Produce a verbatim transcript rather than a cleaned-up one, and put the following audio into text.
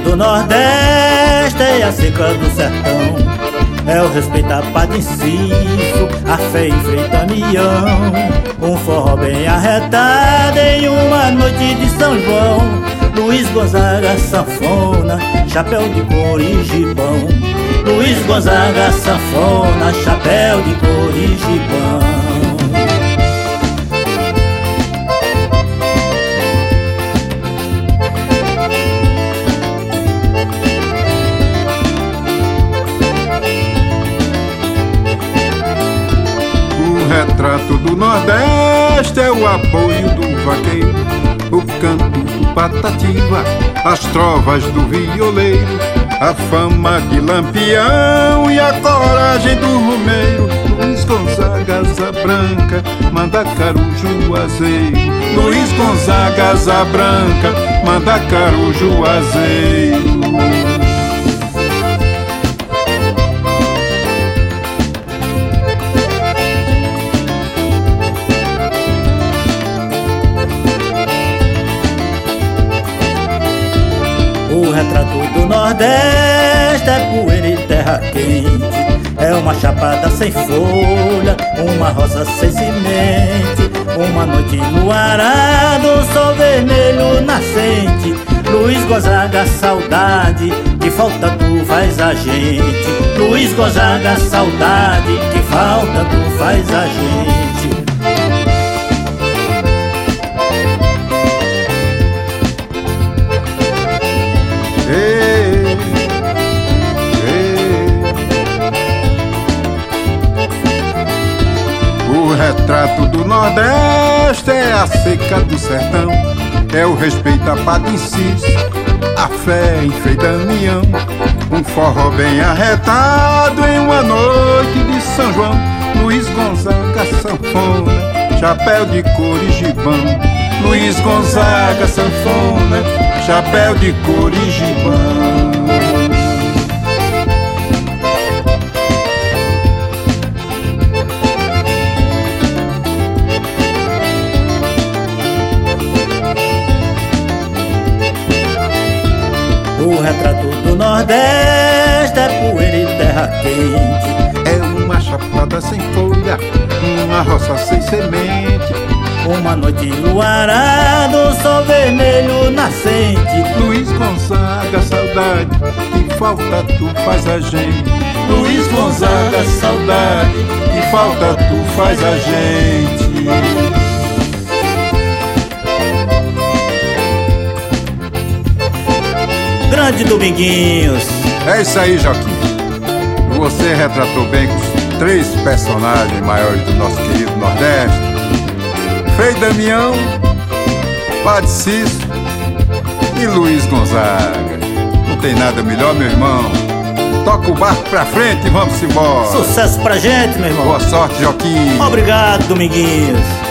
do Nordeste e a seca do sertão. É o respeito a Padre Inciso, a fé enfrenta União. Um forró bem arretado em uma noite de São João. Luiz Gonzaga, sanfona, chapéu de couro e gibão. Luiz Gonzaga, sanfona, chapéu de couro e gibão. O retrato do Nordeste é o apoio do vaqueiro, o canto do patativa, as trovas do violeiro, a fama de Lampião e a coragem do romeiro. Luiz Gonzaga, asa branca, Mandacaru, Juazeiro. Luiz Gonzaga, asa branca, Mandacaru, Juazeiro. O retrato do Nordeste é poeira e terra quente. É uma chapada sem folha, uma rosa sem semente. Uma noite enluarada, o sol vermelho nascente. Luiz Gonzaga, saudade, que falta tu faz a gente. Luiz Gonzaga, saudade, que falta tu faz a gente. Ei, ei. O retrato do Nordeste é a seca do sertão, é o respeito a Padre Inciso, a fé enfeita a união. Um forró bem arretado em uma noite de São João. Luiz Gonzaga, sanfona, chapéu de couro e gibão. Luiz Gonzaga, sanfona, chapéu de couro e gibão. O retrato do Nordeste é poeira e terra quente. É uma chapada sem folha, uma roça sem semente. Uma noite enluarada, o sol vermelho nascente. Luiz Gonzaga, saudade, que falta tu faz a gente. Luiz Gonzaga, saudade, que falta tu faz a gente. Grande Dominguinhos. É isso aí, Joaquim. Você retratou bem com os três personagens maiores do nosso querido Nordeste: Frei Damião, Padre Inciso e Luiz Gonzaga. Não tem nada melhor, meu irmão. Toca o barco pra frente e vamos embora. Sucesso pra gente, meu irmão. Boa sorte, Joaquim. Obrigado, Dominguinhos.